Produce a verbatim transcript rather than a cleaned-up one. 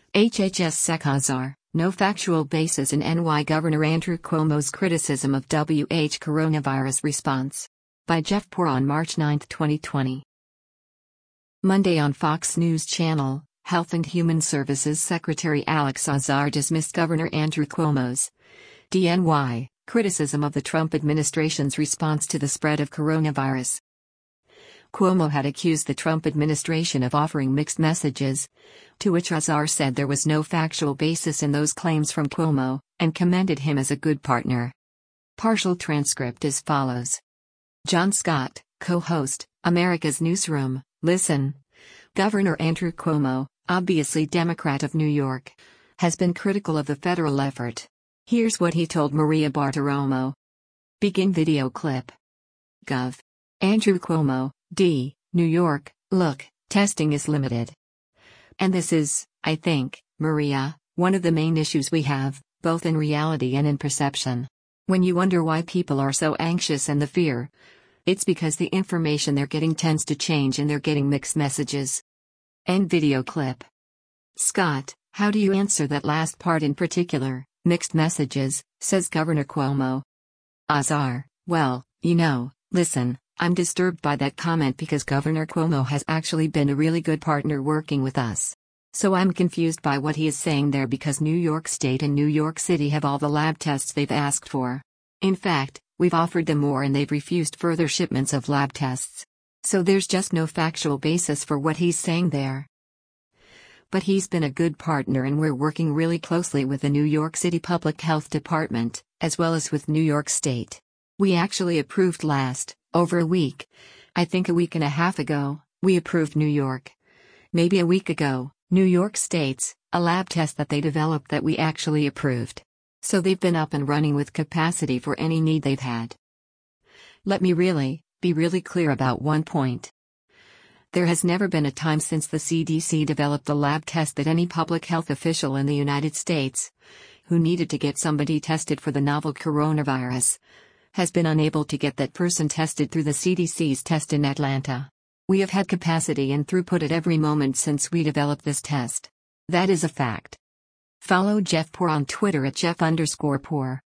H H S Sec-Azar, no factual basis in N Y Governor Andrew Cuomo's criticism of W H coronavirus response. By Jeff Poor on March ninth, twenty twenty. Monday on Fox News Channel, Health and Human Services Secretary Alex Azar dismissed Governor Andrew Cuomo's D N Y criticism of the Trump administration's response to the spread of coronavirus. Cuomo had accused the Trump administration of offering mixed messages, to which Azar said there was no factual basis in those claims from Cuomo, and commended him as a good partner. Partial transcript as follows. John Scott, co-host, America's Newsroom. Listen. Governor Andrew Cuomo, obviously Democrat of New York, has been critical of the federal effort. Here's what he told Maria Bartiromo. Begin video clip. Gov. Andrew Cuomo, D, New York. Look, testing is limited. And this is, I think, Maria, one of the main issues we have, both in reality and in perception. When you wonder why people are so anxious and the fear, it's because the information they're getting tends to change and they're getting mixed messages. End video clip. Scott, how do you answer that last part in particular, mixed messages, says Governor Cuomo. Azar, well, you know, listen, I'm disturbed by that comment because Governor Cuomo has actually been a really good partner working with us. So I'm confused by what he is saying there because New York State and New York City have all the lab tests they've asked for. In fact, we've offered them more and they've refused further shipments of lab tests. So there's just no factual basis for what he's saying there. But he's been a good partner and we're working really closely with the New York City Public Health Department, as well as with New York State. We actually approved last, over a week, I think a week and a half ago, we approved New York. Maybe a week ago, New York State's, a lab test that they developed that we actually approved. So they've been up and running with capacity for any need they've had. Let me really, be really clear about one point. There has never been a time since the C D C developed a lab test that any public health official in the United States, who needed to get somebody tested for the novel coronavirus, has been unable to get that person tested through the C D C's test in Atlanta. We have had capacity and throughput at every moment since we developed this test. That is a fact. Follow Jeff Poor on Twitter at Jeff underscore Poor.